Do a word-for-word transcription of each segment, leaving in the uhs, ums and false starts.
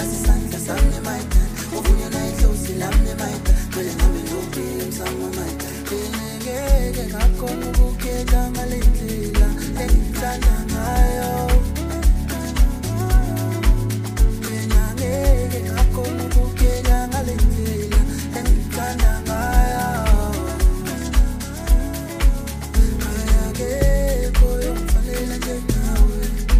nasisandla sami maydan uvunyelwa ihlozi lami maydan kumele nami ngiyobhimsamo maydan ngeke ngakhona ukukhetha ngale ndlela engithanda ngayo ngeke ngakhona ukukhetha ngale ndlela engithanda ngayo ayakekho yomfanele njengawe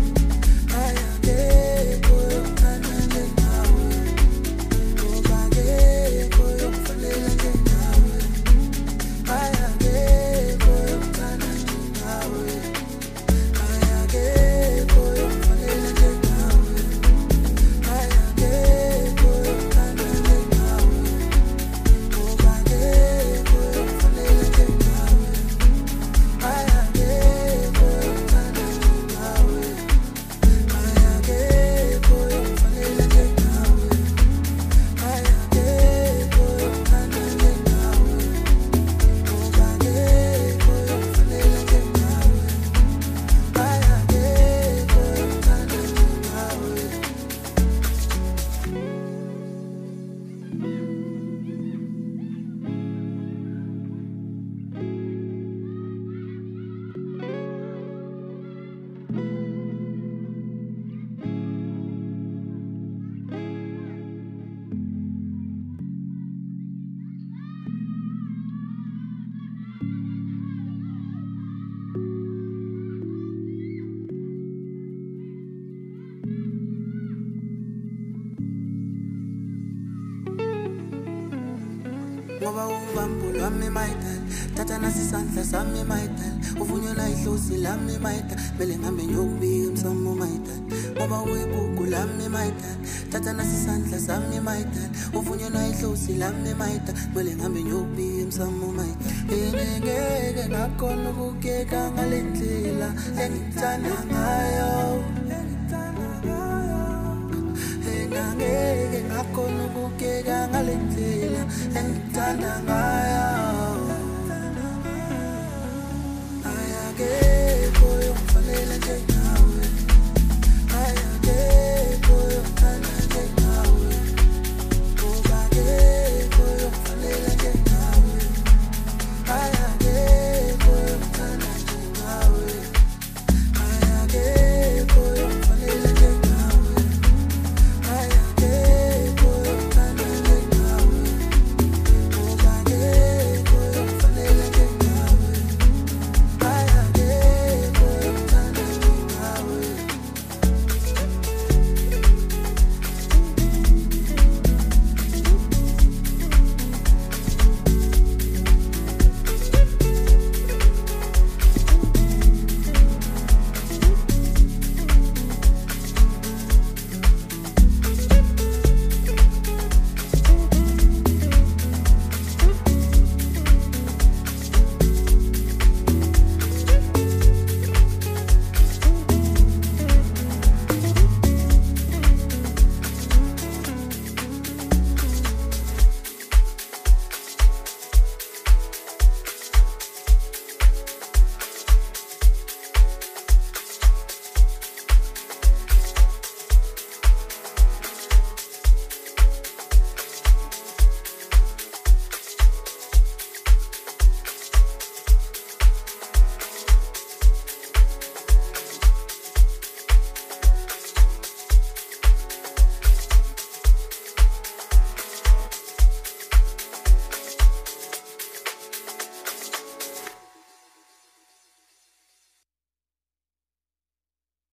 ayakekho yomthanda njengawe ngoba akekho yomfanele njengawe ayakekho yomthanda njengawe ayakekho yomfanele njengawe ayakekho yomthanda njengawe ngoba akekho yomfanele njengawe ayakekho yomthanda njengawe ayakekho yomfanele njengawe ayakekho yomthanda njengawe ngoba akekho yomfanele njengawe ayakekho yomthanda njengawe ngoba uvambo lwami maydan thatha nasisandla sami maydan uvunyelwa ihlozi lami maydan kumele ngihambe ngiyokubika emsamo maydan ngoba uyigugu lami maydan thatha nasisandla sami maydan uvunyelwa ihlozi lami maydan kumele ngihambe ngiyokubika emsamo maydan ngeke ngakhona ukukeka ngale ndlela engithanda ngayo ngeke ngakhona ukukeka ngale ndlela engithanda ngayo